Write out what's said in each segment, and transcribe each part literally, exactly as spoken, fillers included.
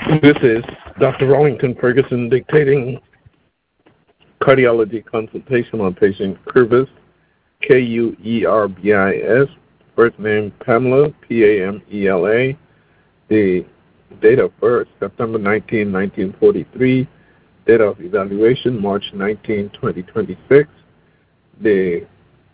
This is Doctor Rollington Ferguson dictating cardiology consultation on patient Kurbis, K U E R B I S, first name Pamela, P A M E L A, the date of birth, September nineteenth, nineteen forty-three, date of evaluation, March nineteenth, twenty twenty-six, the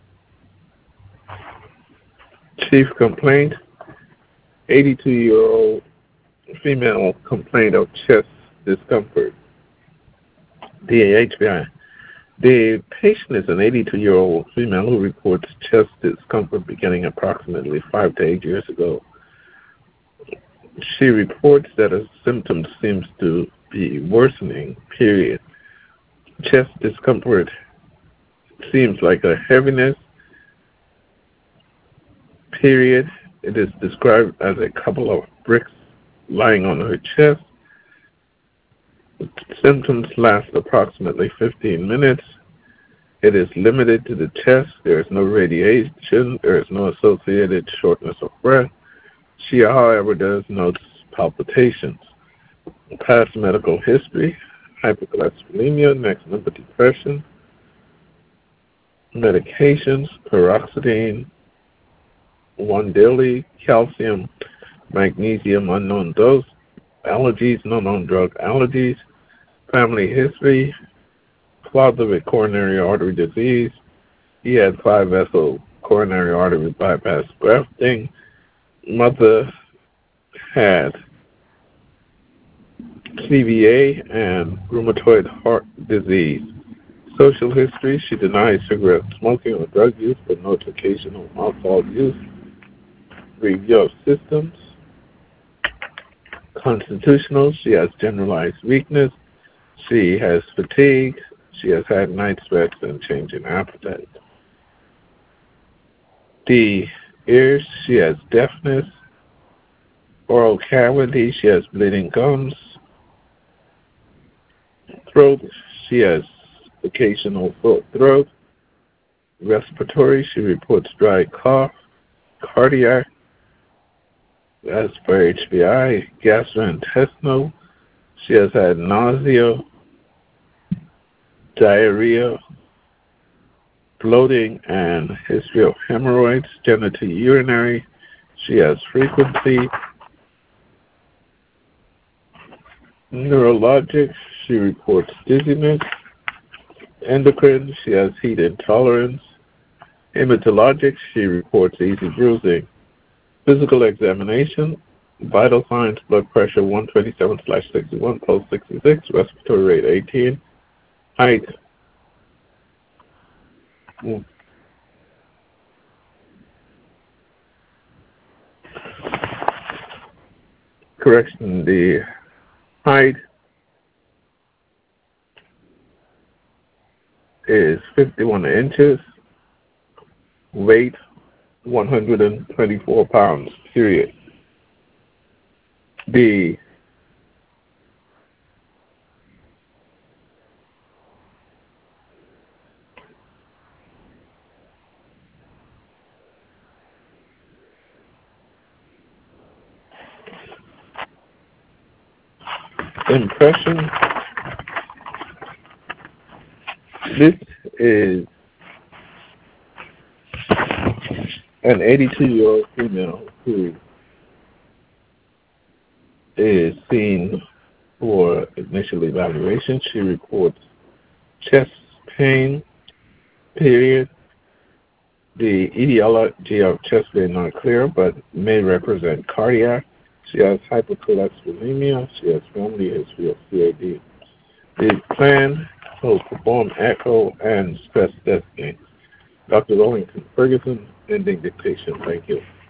chief complaint, eighty-two-year-old female complaint of chest discomfort, D A H B I. The patient is an eighty-two-year-old female who reports chest discomfort beginning approximately five to eight years ago. She reports that her symptoms seems to be worsening, period. Chest discomfort seems like a heaviness, period. It is described as a couple of bricks lying on her chest. Symptoms last approximately fifteen minutes. It is limited to the chest. There is no radiation. There is no associated shortness of breath. She, however, does notice palpitations. Past medical history, hypercholesterolemia, next number depression, medications, paroxetine, one daily, calcium, magnesium, unknown dose, allergies, no known drug allergies, family history, father with coronary artery disease. He had five vessel coronary artery bypass grafting. Mother had C V A and rheumatoid heart disease. Social history, she denies cigarette smoking or drug use, but notes occasional alcohol use. Review of systems. Constitutional, she has generalized weakness. She has fatigue. She has had night sweats and change in appetite. The ears, she has deafness. Oral cavity, she has bleeding gums. Throat, she has occasional sore throat. Respiratory, she reports dry cough. Cardiac, as per H B I, gastrointestinal, she has had nausea, diarrhea, bloating, and history of hemorrhoids. Genitourinary, she has frequency. Neurologic, she reports dizziness. Endocrine, she has heat intolerance. Hematologic, she reports easy bruising. Physical examination, vital signs, blood pressure one twenty-seven slash sixty-one, pulse sixty-six, respiratory rate eighteen, height mm. correction, the height is fifty-one inches, weight one hundred twenty-four pounds, period. The impression, this is an eighty-two-year-old female who is seen for initial evaluation. She reports chest pain, period. The etiology of chest pain not clear, but may represent cardiac. She has hypercholesterolemia. She has family history of C A D. The plan will perform echo and stress testing. Doctor Rollington Ferguson, ending dictation. Thank you.